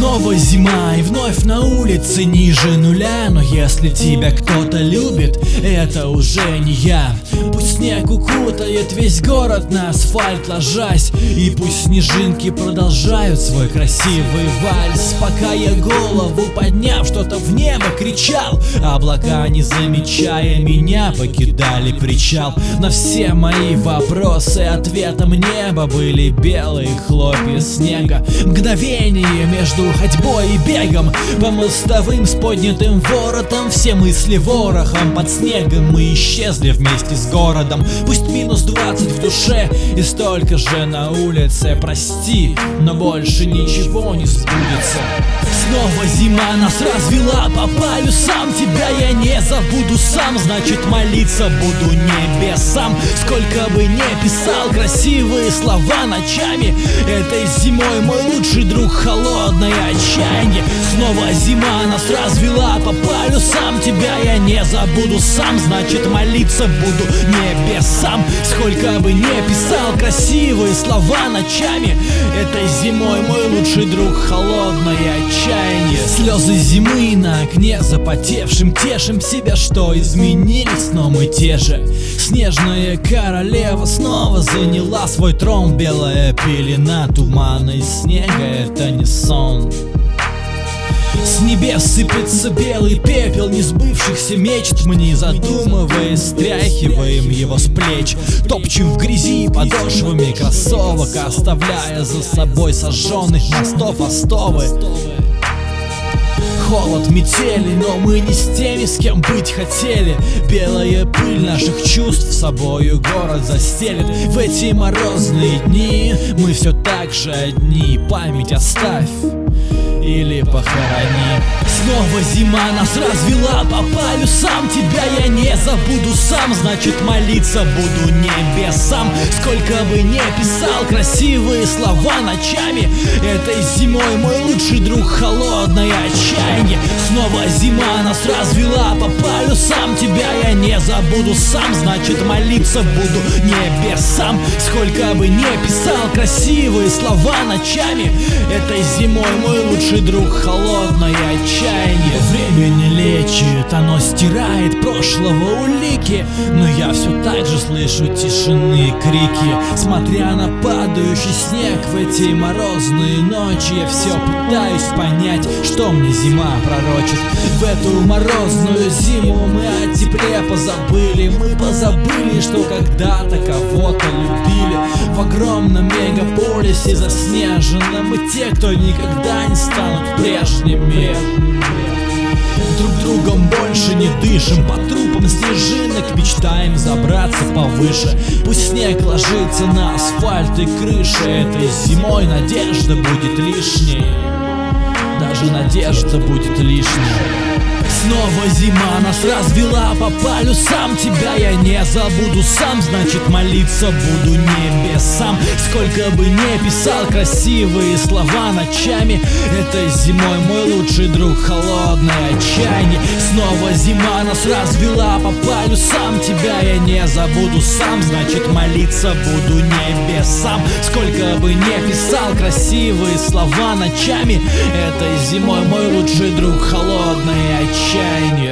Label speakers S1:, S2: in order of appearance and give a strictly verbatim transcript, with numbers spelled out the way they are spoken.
S1: Снова зима и вновь на улице ниже нуля. Но если тебя кто-то любит, это уже не я. Пусть снег укутает весь город, на асфальт ложась, и пусть снежинки продолжают свой красивый вальс. Пока я голову подняв, что-то в небо кричал, облака, не замечая меня, покидали причал. На все мои вопросы ответом неба были белые хлопья снега. Мгновение между ходьбой и бегом по мостовым с поднятым воротом. Все мысли ворохом под снегом, мы исчезли вместе с городом. Пусть минус двадцать в душе и столько же на улице. Прости, но больше ничего не сбудется. Снова зима нас развела по полюсам. Тебя я не забуду сам, значит молиться буду небесам. Сколько бы не писал красивые слова ночами, этой зимой мой лучший друг холодное отчаяние. Снова зима нас развела по полюсам. Тебя я не забуду сам, значит молиться буду небесам. Сколько бы не писал красивые слова ночами, этой зимой мой лучший друг холодное отчаяние. Слезы зимы на окне запотевшим, тешим себя, что изменились, но мы те же. Снежная королева снова заняла свой трон. Белая пелена тумана и снега — это не сон. С небес сыпется белый пепел несбывшихся мечт. Мы, не задумываясь, стряхиваем его с плеч, топчем в грязи подошвами кроссовок, оставляя за собой сожженных мостов остовы. Холод, метели, но мы не с теми, с кем быть хотели. Белая пыль наших чувств собою город застелит. В эти морозные дни мы все так же одни. Память оставь или похорони. Снова зима нас развела по полюсам. Тебя я не забуду сам, значит молиться буду небесам. Сколько бы не писал красивые слова ночами, этой зимой мой лучший друг холодное отчаяние. Снова зима нас развела по полюсам. Тебя я не забуду сам, значит молиться буду небесам. Сколько бы не писал красивые слова ночами, этой зимой мой лучший друг холодное отчаяние. Время не лечит, оно стирает прошлого улики, но я все так же слышу тишины и крики. Смотря на падающий снег в эти морозные ночи, я все пытаюсь понять, что мне зима пророчит. В эту морозную зиму мы о тепле позабыли. Мы позабыли, что когда-то кого-то любили. В огромном мегаполисе заснеженном мы те, кто никогда не станут прежними. Друг другом больше не дышим, по трупам снежинок мечтаем забраться повыше. Пусть снег ложится на асфальт и крыши, этой зимой надежда будет лишней. Даже надежда будет лишней. Снова зима нас развела по полюсам. Тебя я не забуду сам, значит молиться буду небесам. Сколько бы не писал красивые слова ночами, этой зимой мой лучший друг холодное отчаяние. Снова зима нас развела по полюсам. Тебя я не забуду сам, значит молиться буду небесам. Сколько бы не писал красивые слова ночами, этой зимой мой лучший друг холодное отчаяние.